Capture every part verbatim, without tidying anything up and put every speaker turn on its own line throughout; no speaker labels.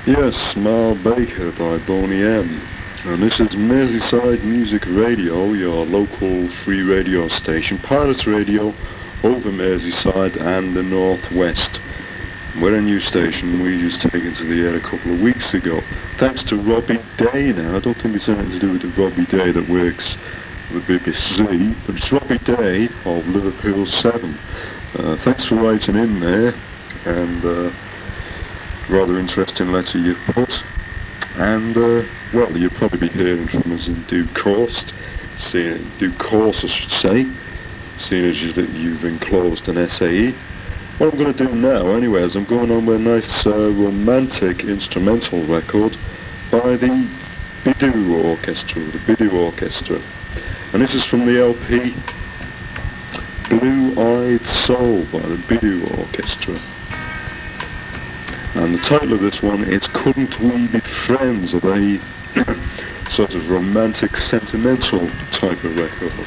Yes, Mal Baker by Boney M. And this is Merseyside Music Radio, your local free radio station, Pirate Radio, over Merseyside and the Northwest. We're a new station we just taken to the air a couple of weeks ago. Thanks to Robbie Day now. I don't think it's anything to do with the Robbie Day that works with the B B C, but it's Robbie Day of Liverpool seven. Uh, thanks for writing in there, and uh, rather interesting letter you've put. And, uh, well, you'll probably be hearing from us in due course, seeing, due course I should say, seeing as you, that you've enclosed an S A E. What I'm going to do now, anyway, is I'm going on with a nice uh, romantic instrumental record by the Bidoo Orchestra, the Bidoo Orchestra. And this is from the L P Blue-Eyed Soul by the Bidoo Orchestra. And the title of this one is Couldn't We Be Friends, a very sort of romantic, sentimental type of record.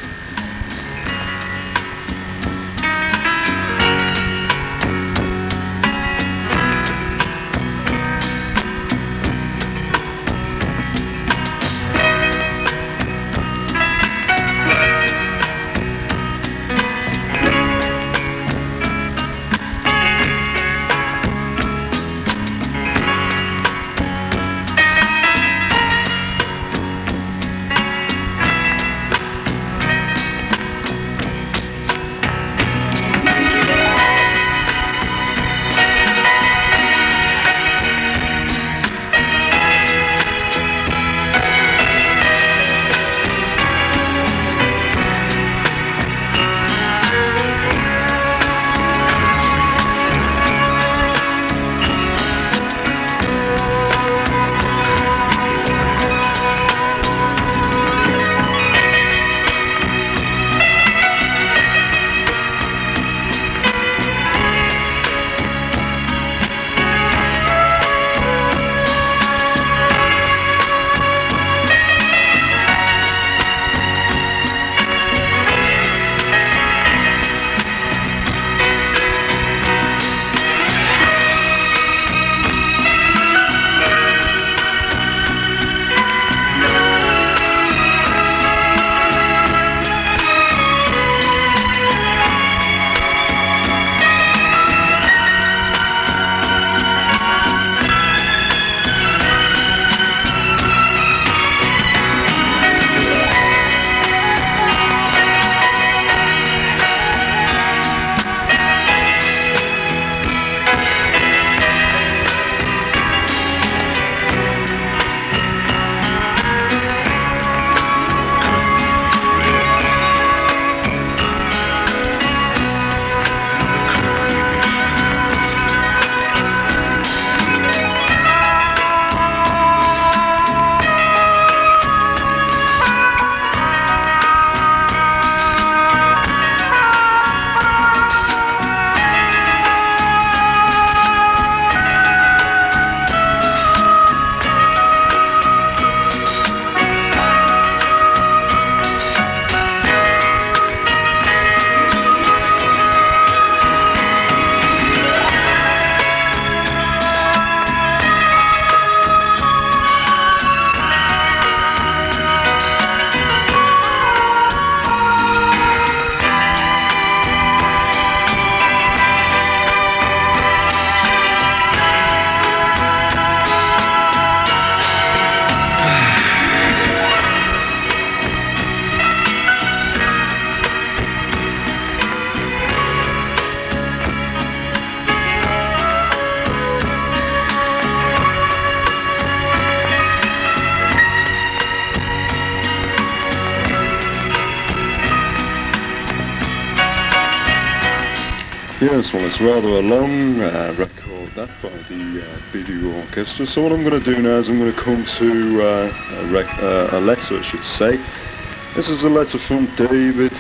Yes, well, it's rather a long uh, record, that, by the uh, Bidoo Orchestra. So what I'm going to do now is I'm going to come to uh, a, rec- uh, a letter, I should say. This is a letter from David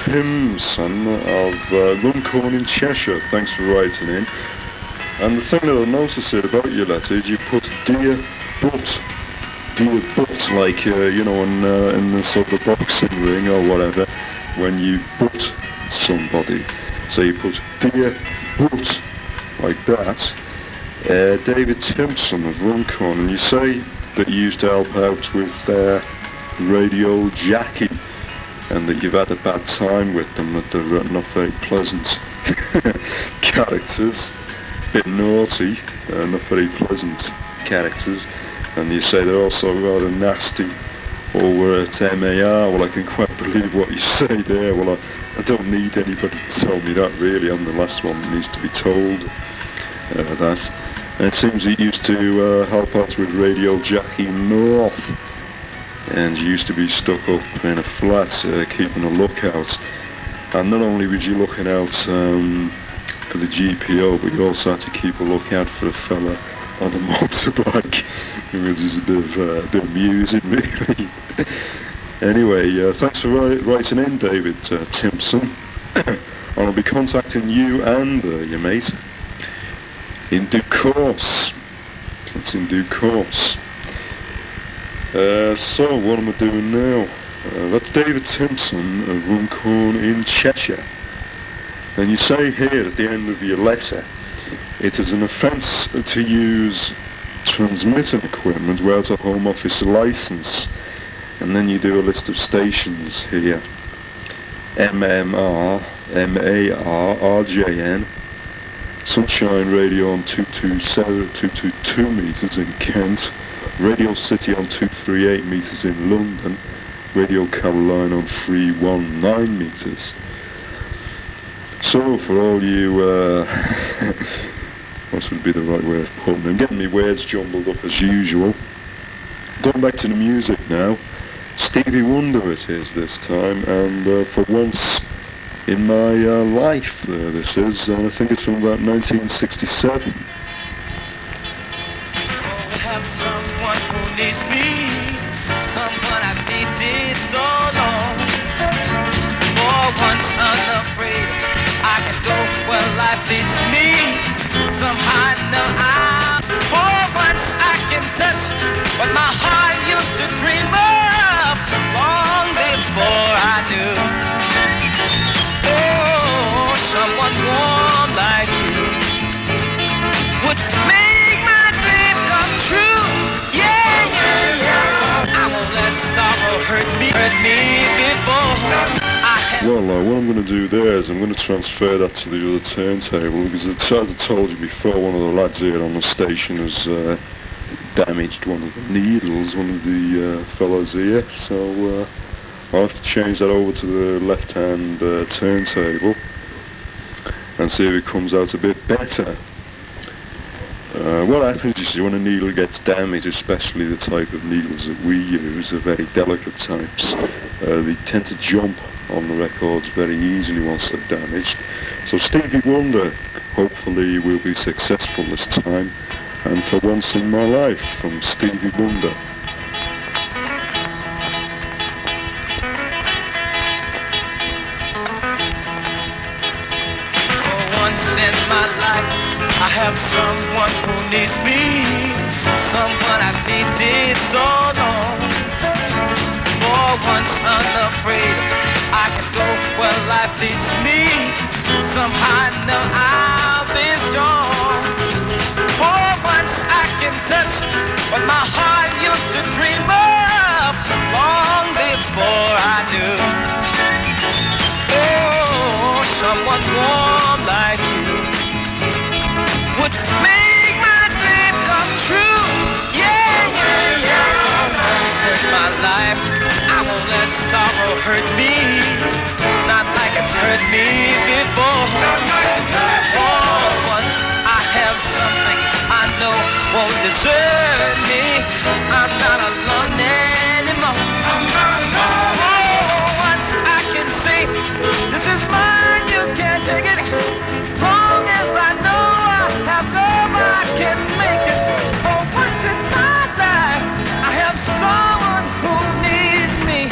Timson of uh, Runcorn in Cheshire. Thanks for writing in. And the thing that I noticed here about your letter is you put dear but, dear but, like, uh, you know, in, uh, in the sort of boxing ring or whatever, when you butt somebody. So you put dear but, like that. Uh, David Timpson of Runcorn, and you say that you used to help out with uh, Radio Jackie, and that you've had a bad time with them, that they're uh, not very pleasant characters, a bit naughty, uh, not very pleasant characters, and you say they're also rather nasty over at M A R. Well, I can quite believe what you say there. Well, I, I don't need anybody to tell me that, really. I'm the last one that needs to be told uh, that. And it seems he used to uh, help out with Radio Jackie North, and you used to be stuck up in a flat uh, keeping a lookout. And not only was you looking out um, for the G P O, but you also had to keep a lookout for a fella on a motorbike, which is a bit, of, uh, a bit amusing, really. Anyway, uh, thanks for write, writing in, David uh, Timpson. And I'll be contacting you and uh, your mate in due course. It's in due course. Uh, so, what am I doing now? Uh, that's David Timpson of Runcorn in Cheshire. And you say here at the end of your letter, it is an offence to use transmitting equipment without a Home Office licence. And then you do a list of stations here. M M R, M A R, R J N, Sunshine Radio on two two seven, two two two metres in Kent, Radio City on two three eight metres in London, Radio Caroline on three one nine metres. So for all you, uh, what would be the right way of putting them, getting me words jumbled up as usual. Going back to the music now, Stevie Wonder it is this time, and uh, for once in my uh, life uh, this is, and I think it's from about nineteen sixty-seven.
I have someone who needs me, someone I've needed so long. For once unafraid, I can go where life leads me. Somehow I know I, for once I can touch what my heart used to dream of long before I knew. Oh, someone warm like you would make my dream come true. Yeah, yeah, yeah. I won't let sorrow hurt me, hurt me before.
Well, uh, what I'm going to do there is I'm going to transfer that to the other turntable, because as I told you before, one of the lads here on the station has uh, damaged one of the needles, one of the uh, fellows here, so uh, I'll have to change that over to the left-hand uh, turntable and see if it comes out a bit better. Uh, what happens is when a needle gets damaged, especially the type of needles that we use, are very delicate types, uh, they tend to jump on the records very easily once they're damaged. So Stevie Wonder hopefully will be successful this time, and for once in my life, from Stevie Wonder.
For once in my life, I have someone who needs me, someone I've needed so long. For once unafraid, I can go where life leads me. Somehow I know I'll be strong. For once I can touch what my heart used to dream of long before I knew. Oh, someone warm like you would make my dream come true. Yeah, yeah, yeah. Once in my life, I won't let sorrow hurt me, not like it's hurt me before. For once I have something I know won't desert me. I'm not alone anymore. For once I can say, this is mine, you can't take it. Long as I know I have love, I can make it. For once in my life, I have someone who needs me.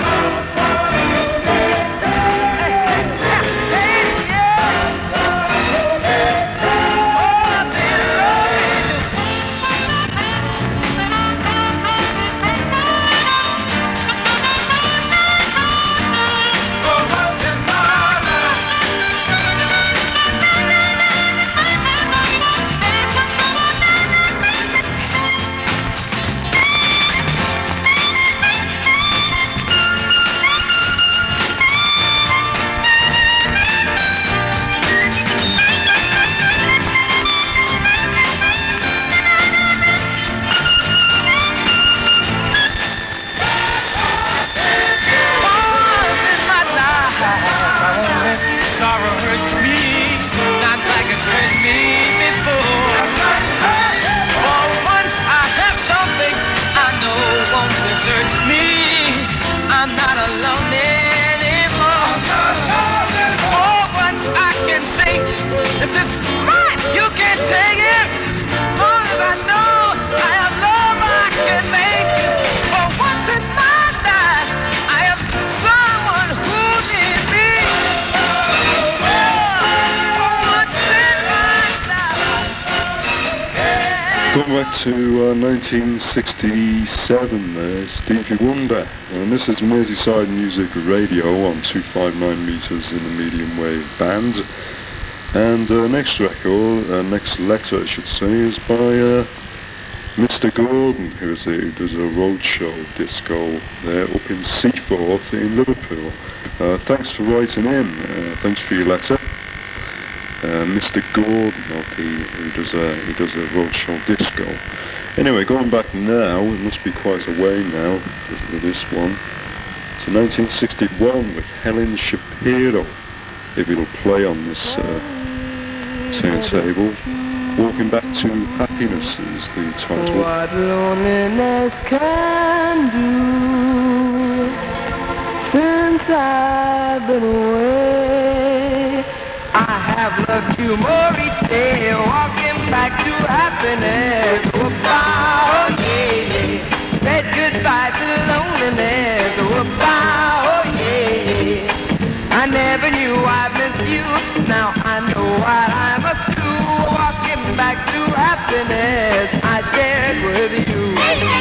going back to uh, nineteen sixty-seven there, Stevie Wonder. And this is Merseyside Music Radio on two fifty-nine meters in the medium wave band. And uh, next record, uh, next letter I should say, is by uh, Mister Gordon, who, is a, who does a roadshow disco there up in Seaforth in Liverpool. Uh, thanks for writing in, uh, thanks for your letter. Uh, Mister Gordon, of the, who does a he does a roadshow disco. Anyway, going back now, it must be quite a way now with this one. To nineteen sixty-one with Helen Shapiro. If it'll play on this uh, turntable. Walking Back to Happiness is the title.
What loneliness can do since I've been away. I have loved you more each day, walking back to happiness. Whoop-ah, oh yeah, said goodbye to loneliness. Whoop-ah, oh yeah, I never knew I'd miss you. Now I know what I must do. Walking back to happiness I shared with you.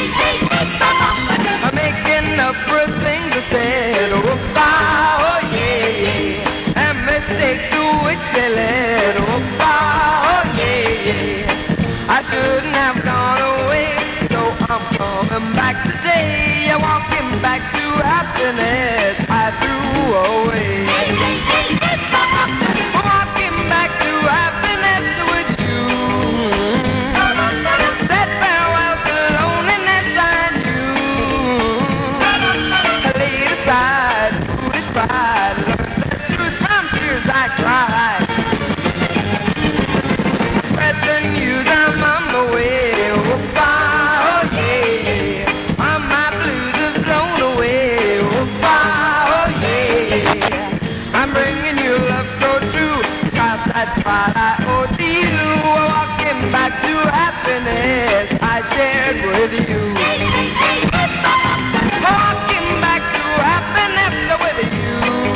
I'm making up for things I said. Whoop-ah, oh yeah, and mistakes to which they led. Whoop-ah, oh yeah, I shouldn't have gone away, so I'm coming back today. Walking back to happiness I threw away. Walking back to happiness with you. Said farewell to loneliness I knew. Laid aside foolish pride, learned the truth from tears I cried. Spread the news, I'm on my way. Whoop-ah, oh yeah, all my blues have blown away. Whoop-ah, oh yeah, I'm bringing you love so true, 'cause that's what I owe to you. Walking back to happiness I shared with you. Walking back to happiness with you.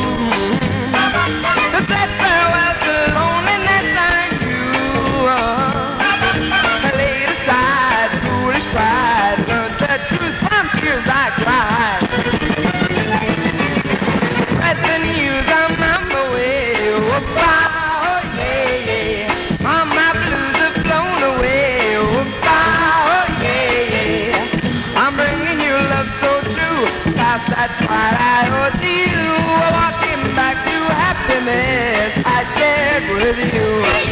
Said farewell to loneliness I knew. I laid aside foolish pride, learned the truth from tears I cried. Spread the news, I'm on my way. Whoop-ah, oh yeah, all my blues have flown away. Whoop-ah, oh yeah, I'm bringing you love so true, 'cause that's what I owe to you. Walking back to happiness I shared with you.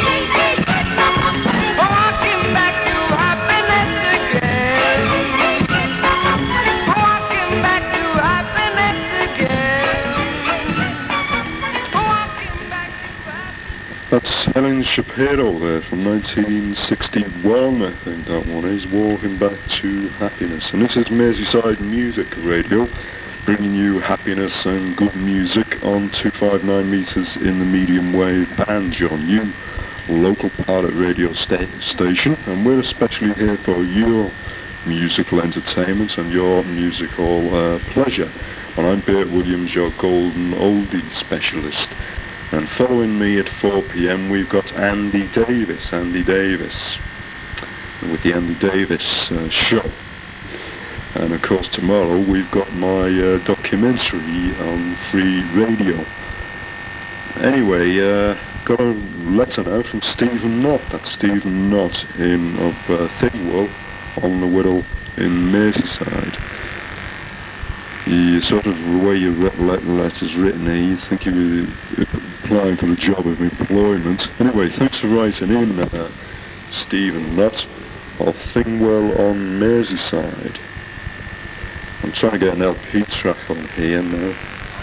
Walking back to happiness again. Walking back to happiness again. Walking back to happiness.
That's Helen Shapiro there from nineteen sixty-one, I think that one is, Walking Back to Happiness. And this is Merseyside Music Radio, bringing you happiness and good music on two fifty-nine meters in the medium wave band, your new local pirate radio sta- station. And we're especially here for your musical entertainment and your musical uh, pleasure. And I'm Bert Williams, your golden oldie specialist. And following me at four p.m. we've got Andy Davis, Andy Davis, with the Andy Davis uh, show. And of course tomorrow we've got my uh, documentary on free radio. Anyway, uh, got a letter now from Stephen Knott. That's Stephen Knott in of uh, Thingwell on the Whittle in Merseyside. You sort of the way your letter's written here, you think you're applying for the job of employment. Anyway, thanks for writing in, uh, Stephen Knott of Thingwell on Merseyside. I'm trying to get an L P track on here now.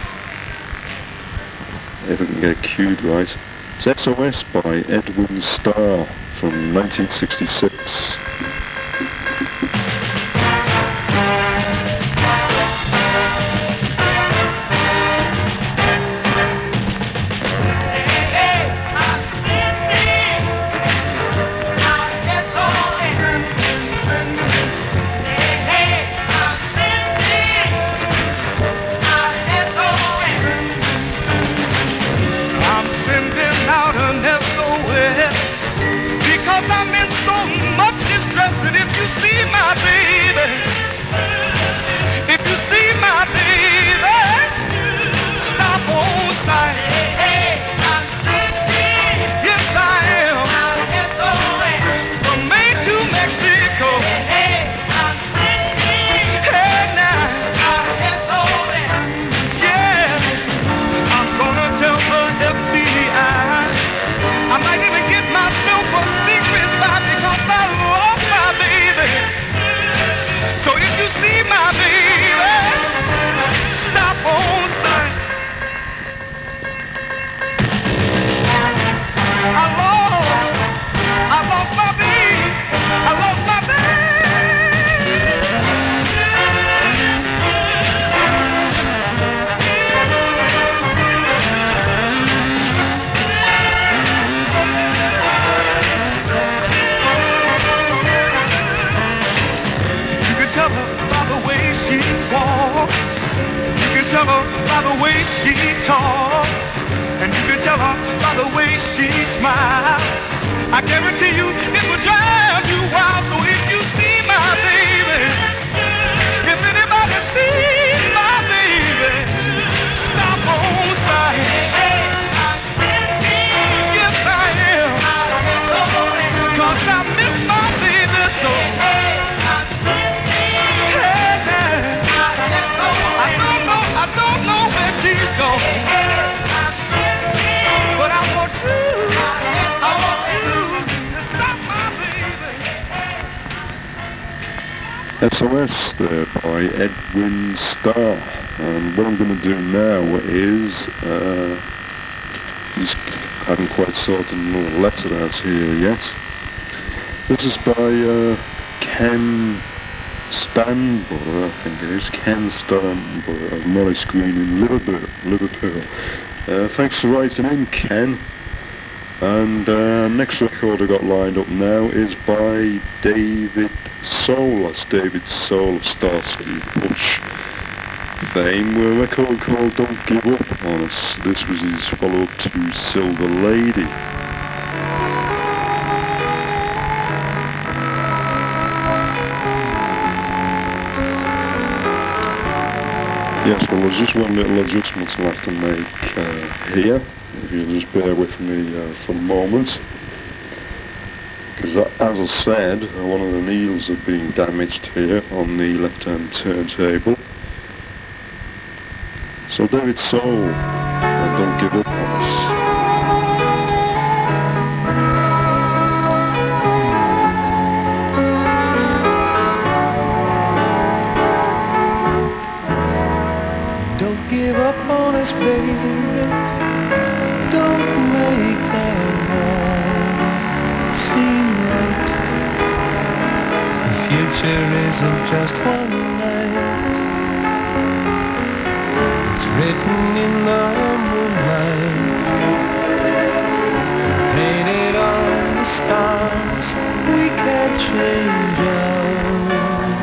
If I can get it cued right. It's S O S by Edwin Starr from nineteen sixty-six.
I'm in so much distress. by the way she talks, and you can tell her by the way she smiles. I guarantee you it will drive you wild. So if you see my baby, if anybody sees my baby, stop on sight. Yes, I am. Cause I miss my baby so. She's gone, but I want you, I want you to stop my baby.
S O S there by Edwin Starr. And what I'm going to do now is, uh, just haven't quite sorted another letter out here yet. This is by uh, Ken Stanborough, I think it is, Ken Stanborough of Morris Green in Liverpool. Liverpool. Uh, thanks for writing in, Ken. And uh, next record I got lined up now is by David Soul. That's David Soul of Starsky Hutch fame, with a record called Don't Give Up on Us. This was his follow-up to Silver Lady. Yes, well, there's just one little adjustment I'll have to make uh, here, if you'll just bear with me uh, for a moment. Because as I said, one of the needles have been damaged here on the left-hand turntable. So David Soul, and Don't Give Up on Us.
Give up on us, baby. Don't make that night seem right. The future isn't just one night. It's written in the moonlight, painted on the stars. We can't change ours.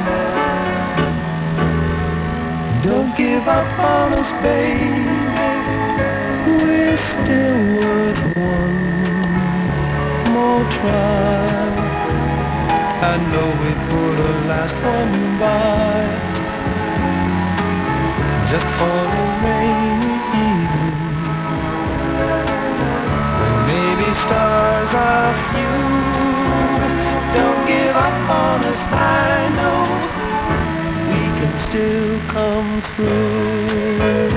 Don't give up on us, baby. We're still worth one more try. I know we put a last one by, just for a rainy evening, when maybe stars are few. Don't give up on us, I know can still come through.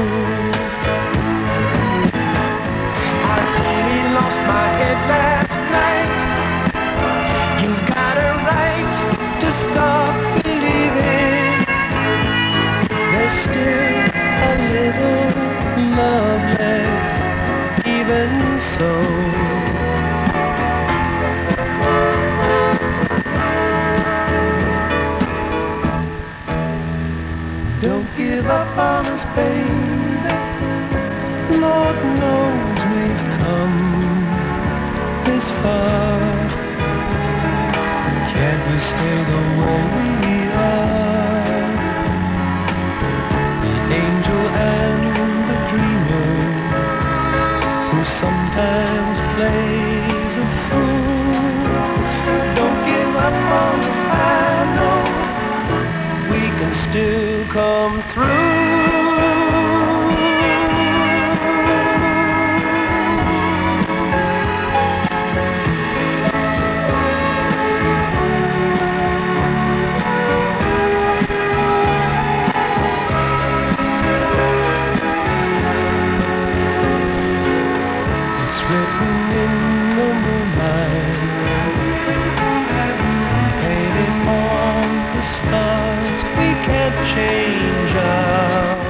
I only lost my head last night. You've got a right to stop believing. There's still a little love left, even so. Don't give up on us, baby. Lord knows we've come this far. Can't we stay the way we are? The angel and the dreamer, who sometimes plays a fool. Don't give up on us, I know we can still come through. It's written in the moonlight, painted on the stars. We can't change ours.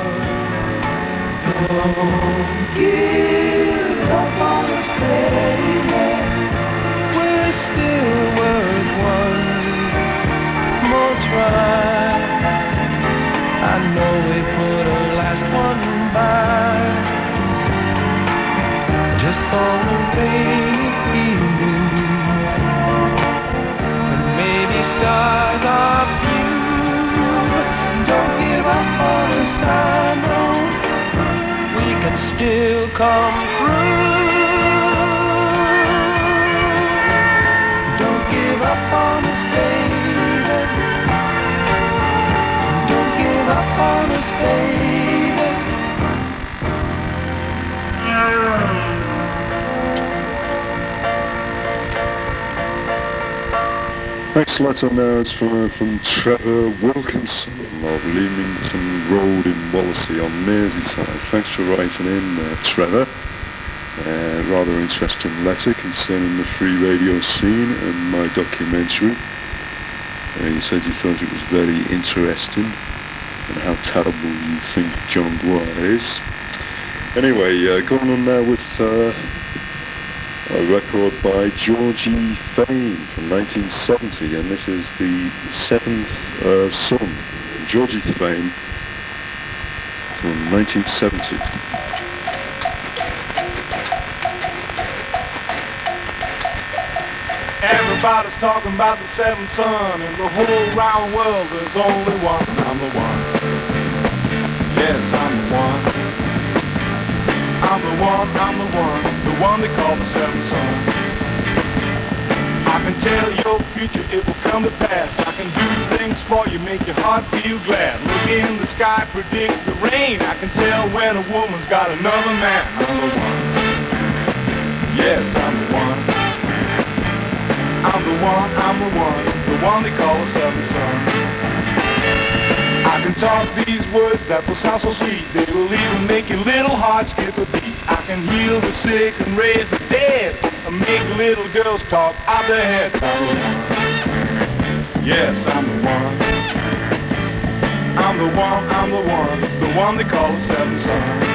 Don't give up on us, baby. We're still worth one more try. I know we put a last one by, just for a rainy evening, when maybe stars are few. Don't give up on us, I know
still come through. Don't give up on us, baby. Don't give up on us, baby.
Next letter now is from, uh, from Trevor Wilkinson of Leamington Road in Wallasey on Merseyside. Thanks for writing in, uh, Trevor. Uh, rather interesting letter concerning the free radio scene and my documentary. Uh, you said you thought it was very interesting and how terrible you think John Dwyer is. Anyway, uh, going on now with uh, a record by Georgie Fame from nineteen seventy, and this is the seventh uh, Son. Georgie Fame from nineteen seventy.
Everybody's talking about the seventh son, and the whole round world there's only one. I'm the one. Yes, I'm the one. I'm the one, I'm the one, the one they call the seventh son. I can tell your future, it will come to pass. I can do things for you, make your heart feel glad. Look in the sky, predict the rain. I can tell when a woman's got another man. I'm the one. Yes, I'm the one. I'm the one, I'm the one, the one they call the seventh son. I can talk these words that will sound so sweet. They will even make your little heart skip a beat. I can heal the sick and raise the dead, and make little girls talk out their heads. I'm the one. Yes, I'm the one. I'm the one, I'm the one, the one they call the seventh son.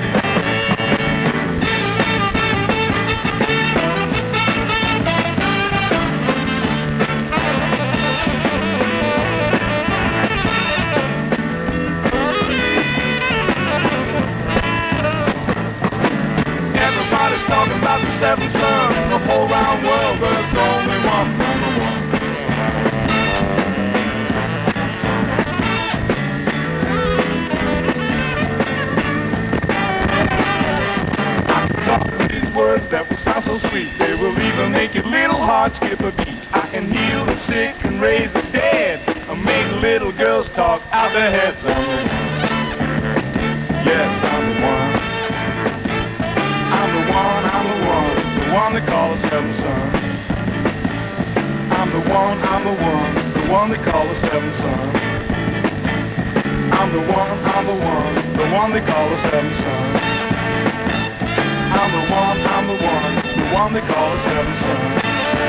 Talking about the seventh son in the whole round world, there's only one, number one. I can talk these words that will sound so sweet. They will even make your little heart skip a beat. I can heal the sick and raise the dead, and make little girls talk out their heads. I'm the one. Yes, I'm the one. I'm the one, I'm the one, the one they call the seventh son. I'm the one, I'm the one, the one they call the seventh son. I'm the one, I'm the one, the one they call the seventh son. I'm the one, I'm the one, the one they call the seventh son.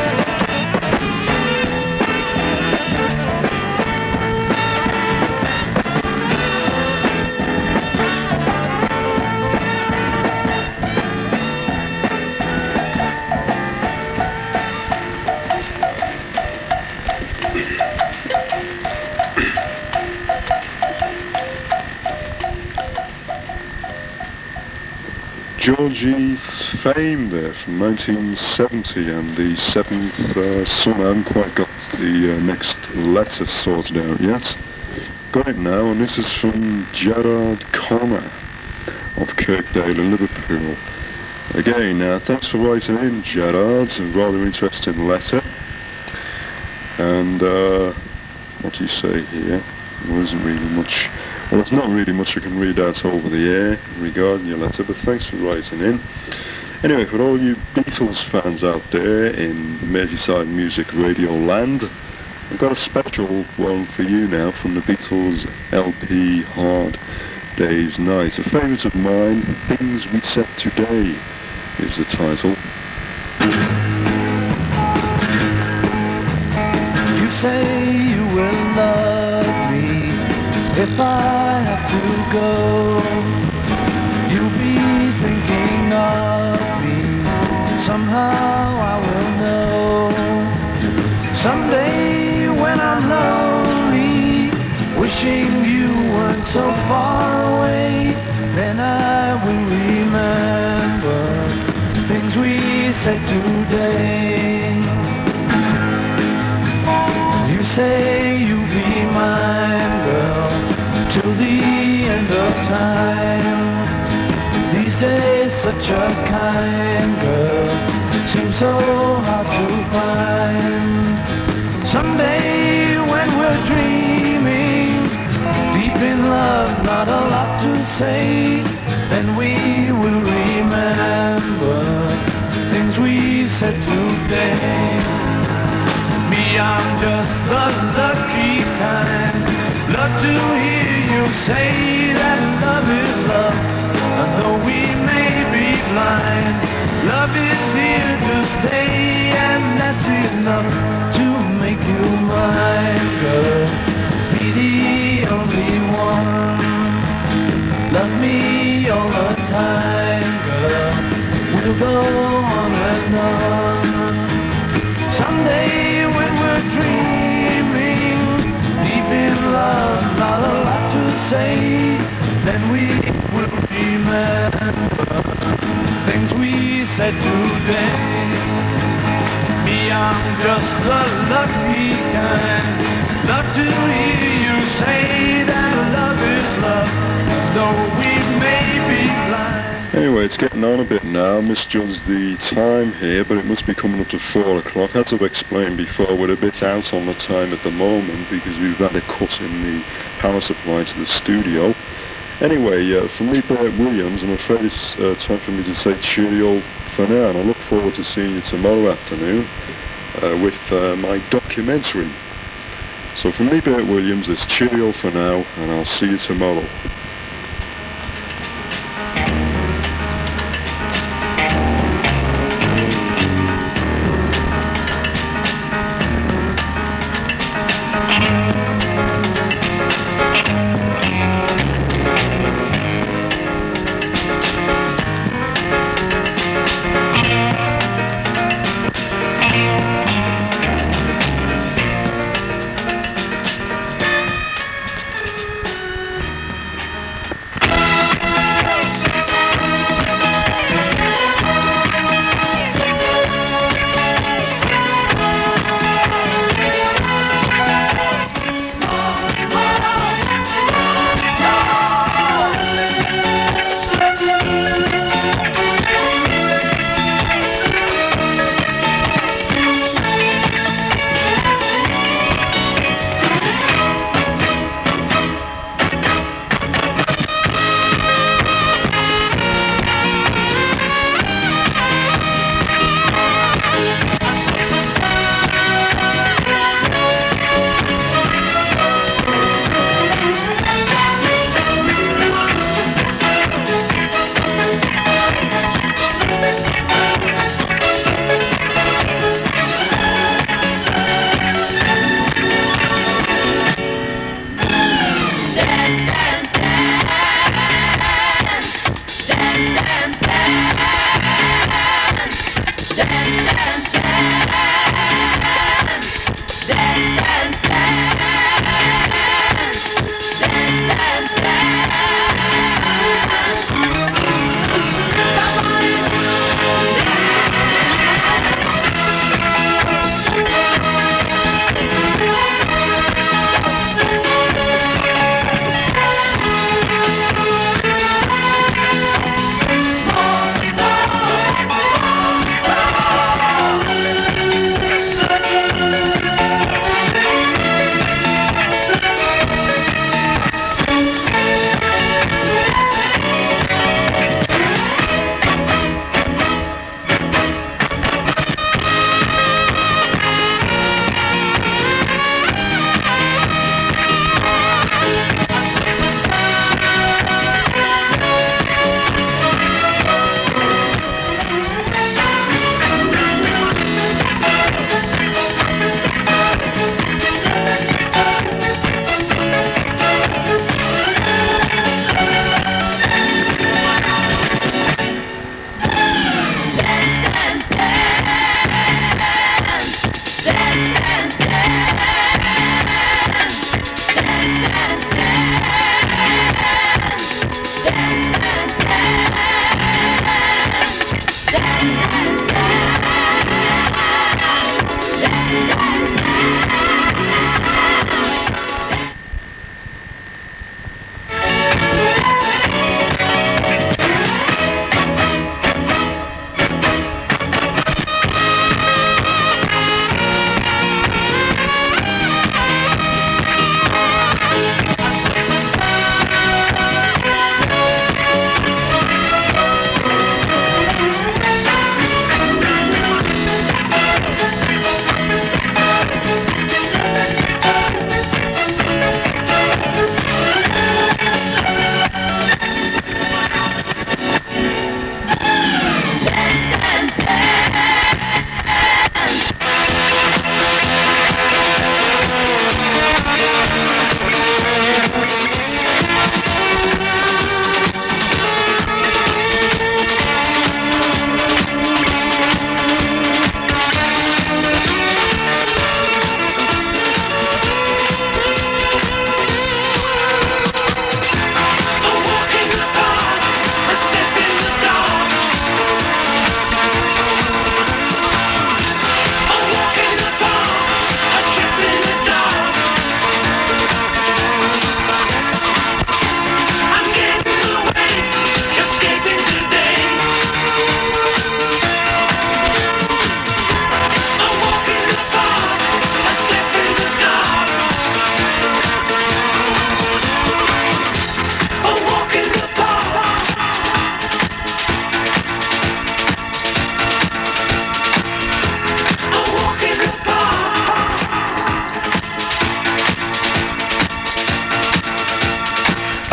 Georgie Fame there from nineteen seventy, and the seventh uh, son. I haven't quite got the uh, next letter sorted out yet. Got it now, and this is from Gerard Connor of Kirkdale in Liverpool. Again, uh, thanks for writing in, Gerard. A rather interesting letter. And uh, what do you say here? There isn't really much. Well, there's not really much I can read out over the air regarding your letter, but thanks for writing in. Anyway, for all you Beatles fans out there in Merseyside Music Radio land, I've got a special one for you now from the Beatles L P Hard Day's Night. A favourite of mine, Things We Said Today, is the title.
You say you will love me if I have to go. You'll be thinking of me. Somehow I will know. Someday when I'm lonely, wishing you weren't so far away, then I will remember things we said today. You say you'll be mine, girl, till the end of time. These days
a kind girl seems so hard to find. Someday when we're dreaming, deep in love, not a lot to say, then we will remember things we said today. Me, I'm just the lucky kind. Love to hear you say that love is love, and though we may be blind, love is here to stay, and that's enough to make you mine, girl. Be the only one. Love me all the time, girl. We'll go on and on. Someday when we're dreaming, deep in love, not a lot to say, then we will remember things we said today. Me, I'm just the lucky kind. Love to hear you say that love is love, though we may be blind.
Anyway, it's getting on a bit now. Misjudged the time here, but it must be coming up to four o'clock. As I've explained before, we're a bit out on the time at the moment because we've had a cut in the power supply to the studio. Anyway, uh, from me, Bert Williams, I'm afraid it's uh, time for me to say cheerio for now, and I look forward to seeing you tomorrow afternoon uh, with uh, my documentary. So from me, Bert Williams, it's cheerio for now, and I'll see you tomorrow.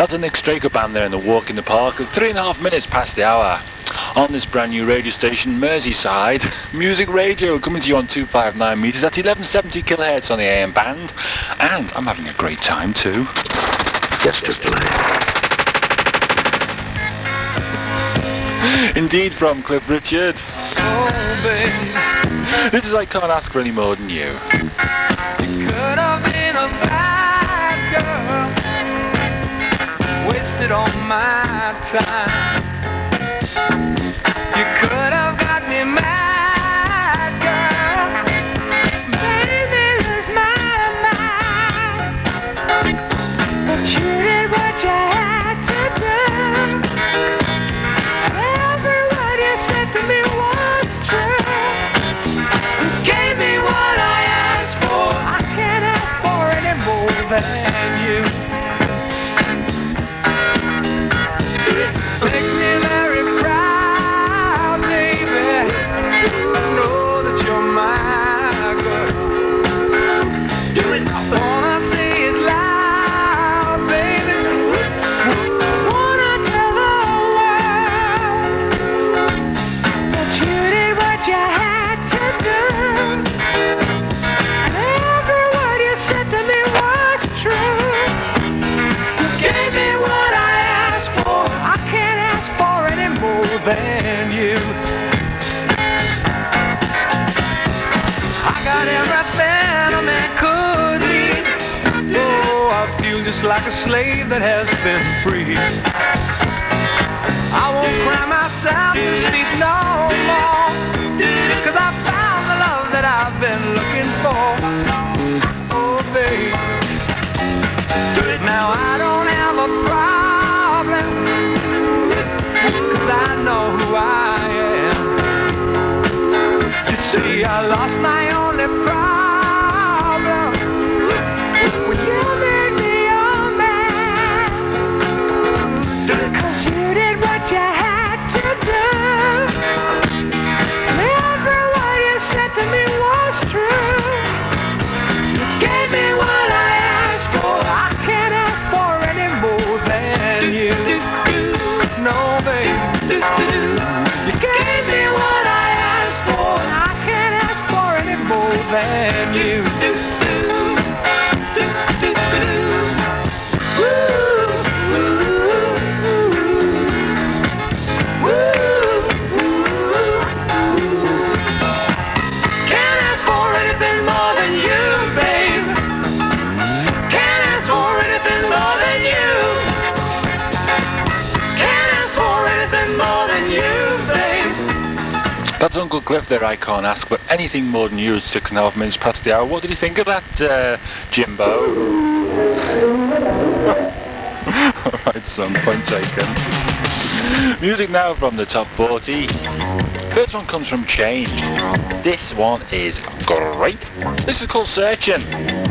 That's a Nick Straker band there in the Walk in the Park. Three and a half minutes past the hour on this brand new radio station, Merseyside Music Radio, coming to you on two fifty-nine meters. That's eleven seventy kilohertz on the A M band, and I'm having a great time too.
Just to play.
Indeed, from Cliff Richard.
Oh, baby,
This is I Can't Ask for Any More Than You.
you could have been a bad girl, wasted all my time. You could have got me mad, girl, made me lose my mind. But you did what you had to do. Every word you said to me was true. You gave me what I asked for. I can't ask for any more than you. Makes me very proud, baby, to know that you're my girl. Do it. I wanna say it loud, baby. Wanna tell the world that you did what you had to do. And every word you said to me was true. You gave me what I asked for. I can't ask for any more than you. I got everything a man could need. Oh, I feel just like a slave that has been freed. I won't cry myself to sleep no more, 'cause I found the love that I've been looking for. Oh, babe, now I don't have a problem, 'cause I know who I am. You see, I lost my only problem when you made me your man. 'Cause you did what you had to do. And every word you said to me was true. You gave me what I asked for. I can't ask for any more than you. No, baby. You gave me what I asked for. I can't ask for any more than you. Can't ask for anything more than you, babe. Can't ask for anything more than you. Can't ask for anything more than you, babe.
That's Uncle Cliff there. I can't ask for anything more than you. Six and a half minutes past the hour. What did you think of that, uh, Jimbo? Alright, son, point taken. Music now from the top forty. First one comes from Change. This one is great. This is called Searching.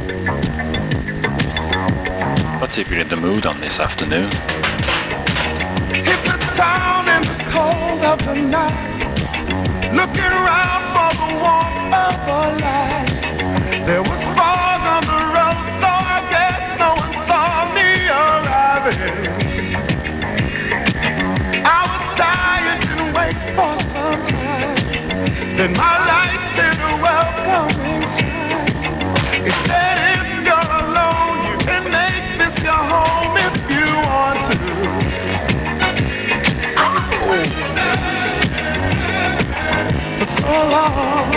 Let's see if you're in the mood on this afternoon.
Hit the town in the cold of the night, looking around for the warmth of a light. There was fog on the road, so I guess no one saw me arriving. I was tired and wait for some time. Then my light said a welcome inside. It said if you're alone, you can make this your home if you want to. For so long,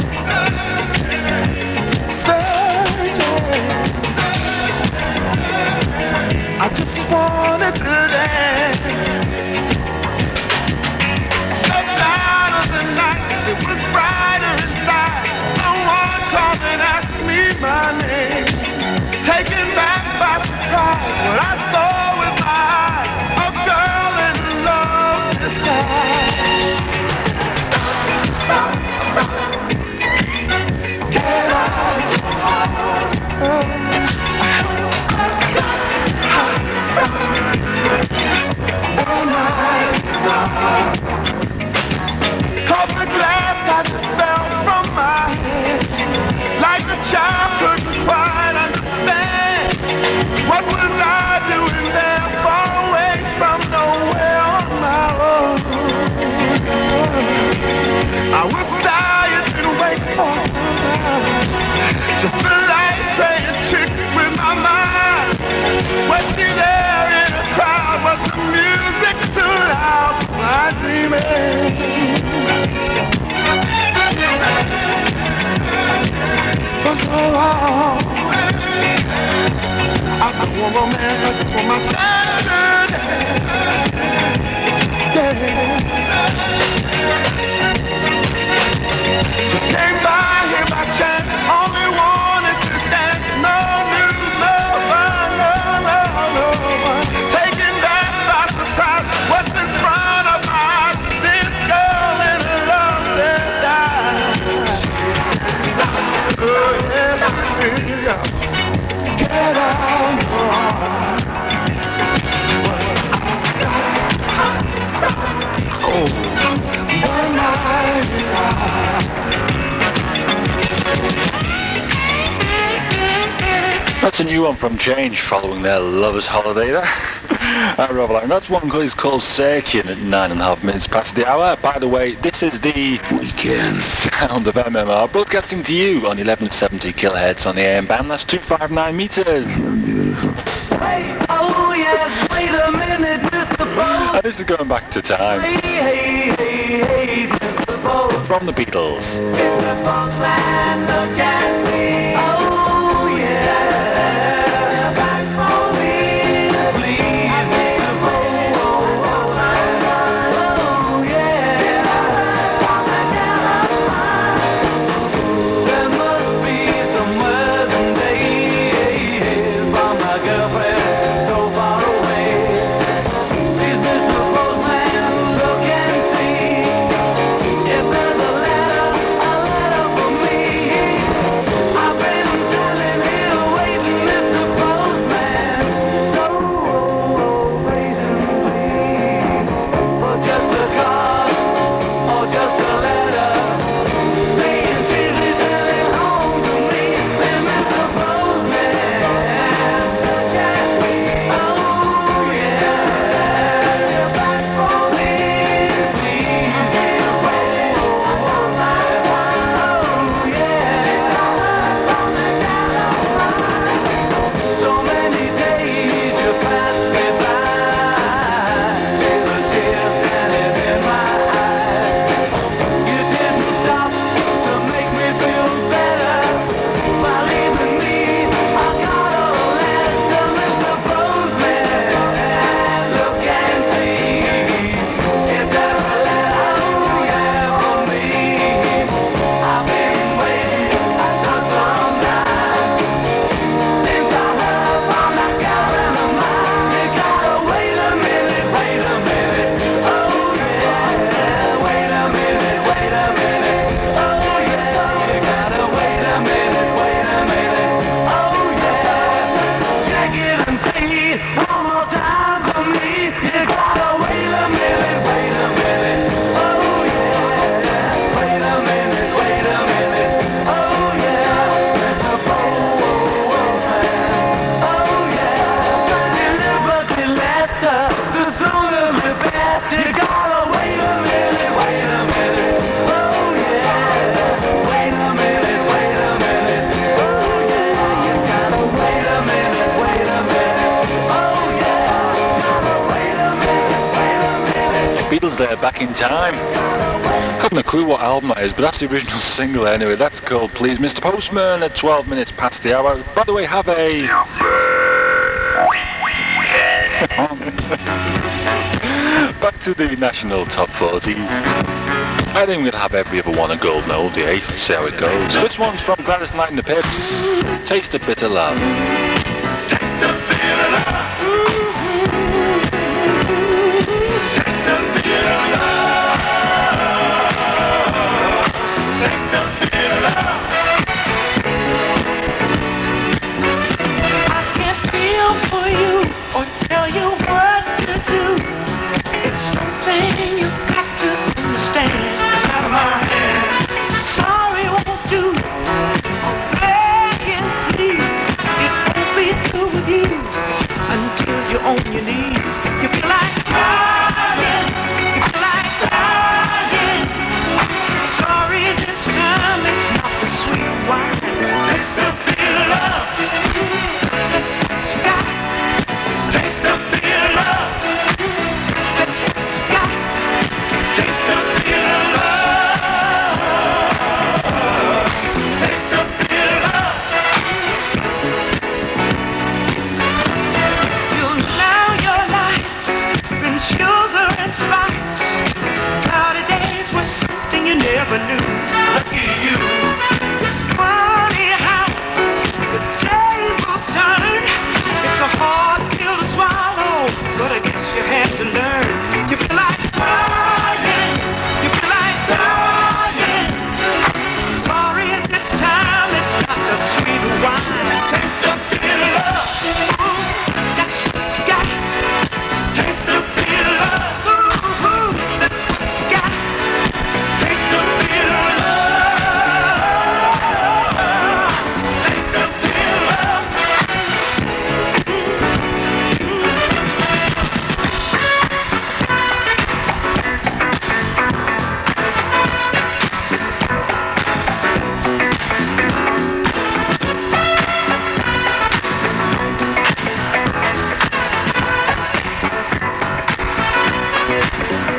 searching, I just wanted to dance. Stepped out of the night, it was brighter inside. Someone called and asked me my name. Taken back by surprise, what I saw with my eyes, a girl in love's disguise. Stop, stop, get out of the heart. Stop. I wish I didn't wait for sunrise. Just a light playing tricks with my mind. Was she there in a crowd? Was the music too loud for my dreaming? For so long, I've been a romance for my childhood. Just came by here by chance, only wanted to dance. No news, no fun, no, no, no one. Taken back by surprise, what's in front of my eyes? This girl in a love that died. Oh, yes, yeah. Get on board. Oh, the night is high.
That's a new one from Change following their Lover's Holiday there. uh, rather like, that's one is called Searching at nine and a half minutes past the hour. By the way, this is the
Weekend
sound of M M R broadcasting to you on eleven seventy kilohertz on the A M band. That's two five nine meters.
Hey, oh yes, wait a minute, Mister Poe.
And this is going back to time.
Hey, hey, hey, hey, Mister Poe.
From the Beatles.
Mister Postman, look and see. Oh yeah, back for me, please, Mister Poe. Oh yeah, there must be some wedding day for my girlfriend so far away. Please, Mister Postman, look and see if there's a letter, a letter for me. I've been standing here waiting, Mister Postman, so patiently for just a card or just a letter saying she's returning home to me. Then Mister Postman, look at me, oh yeah, back for me, please, dear Poe. Oh yeah, so many days you passed me by, see the tears standing in my eyes. You didn't stop to make me feel better by leaving me. I got a letter, Mister Postman, look and see if there's a letter, oh yeah, for me. I've been waiting such a long time since I heard from that girl in the mine. You gotta wait a minute, wait a minute, oh yeah, wait a minute, wait a minute, oh yeah, you gotta wait a minute, wait a minute, oh yeah, check it and see one more time for me. You gotta wait a minute, wait a minute, oh yeah, wait a minute, wait a minute, oh yeah, Mister Postman, oh yeah, deliver the letter, the sooner the better. You gotta wait a minute, wait a minute, oh yeah, wait a minute, wait a minute, oh yeah, you gotta wait a minute, wait a minute, oh yeah, gotta wait a minute, wait a minute.
Beatles there, Back in Time. Haven't a clue what album that is, but that's the original single anyway. That's called Please Mister Postman at twelve minutes past the hour. By the way, have a... Back to the national top forty. I think we'll have every other one a golden oldie, eh? Let's see how it goes. This one's from Gladys Knight and the Pips. Taste a Bitter Love.
I can't feel for you or tell you what to do. It's something you got to understand. It's out of my hands. Sorry won't do. I'm begging, please. It
Thank you.